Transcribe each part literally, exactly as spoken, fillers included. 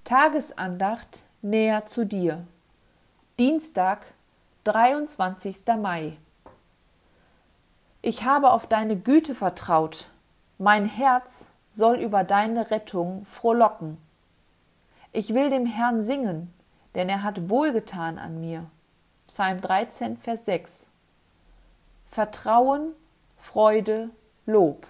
Tagesandacht näher zu dir. Dienstag, dreiundzwanzigster Mai. Ich habe auf deine Güte vertraut. Mein Herz soll über deine Rettung frohlocken. Ich will dem Herrn singen, denn er hat wohlgetan an mir. Psalm dreizehn, Vers sechs. Vertrauen, Freude, Lob.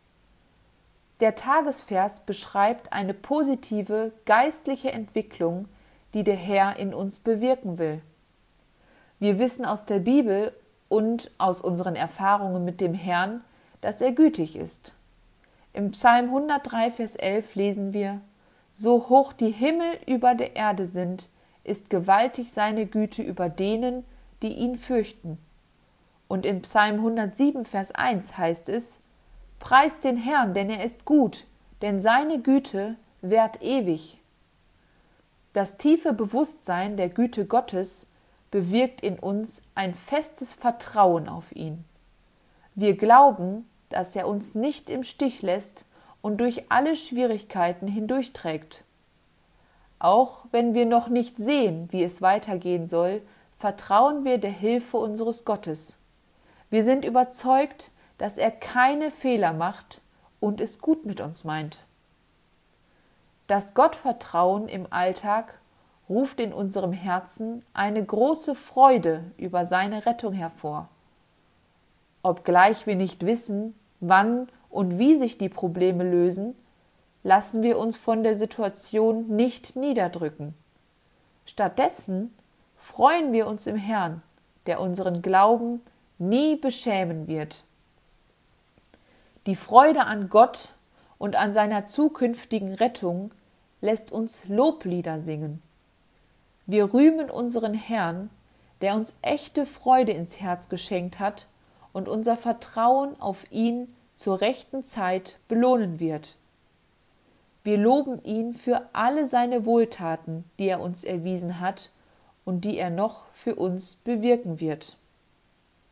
Der Tagesvers beschreibt eine positive geistliche Entwicklung, die der Herr in uns bewirken will. Wir wissen aus der Bibel und aus unseren Erfahrungen mit dem Herrn, dass er gütig ist. Im Psalm hundertdrei, Vers elf lesen wir: So hoch die Himmel über der Erde sind, ist gewaltig seine Güte über denen, die ihn fürchten. Und in Psalm hundertsieben, Vers eins heißt es: Preist den Herrn, denn er ist gut, denn seine Güte währt ewig. Das tiefe Bewusstsein der Güte Gottes bewirkt in uns ein festes Vertrauen auf ihn. Wir glauben, dass er uns nicht im Stich lässt und durch alle Schwierigkeiten hindurchträgt. Auch wenn wir noch nicht sehen, wie es weitergehen soll, vertrauen wir der Hilfe unseres Gottes. Wir sind überzeugt, dass er keine Fehler macht und es gut mit uns meint. Das Gottvertrauen im Alltag ruft in unserem Herzen eine große Freude über seine Rettung hervor. Obgleich wir nicht wissen, wann und wie sich die Probleme lösen, lassen wir uns von der Situation nicht niederdrücken. Stattdessen freuen wir uns im Herrn, der unseren Glauben nie beschämen wird. Die Freude an Gott und an seiner zukünftigen Rettung lässt uns Loblieder singen. Wir rühmen unseren Herrn, der uns echte Freude ins Herz geschenkt hat und unser Vertrauen auf ihn zur rechten Zeit belohnen wird. Wir loben ihn für alle seine Wohltaten, die er uns erwiesen hat und die er noch für uns bewirken wird.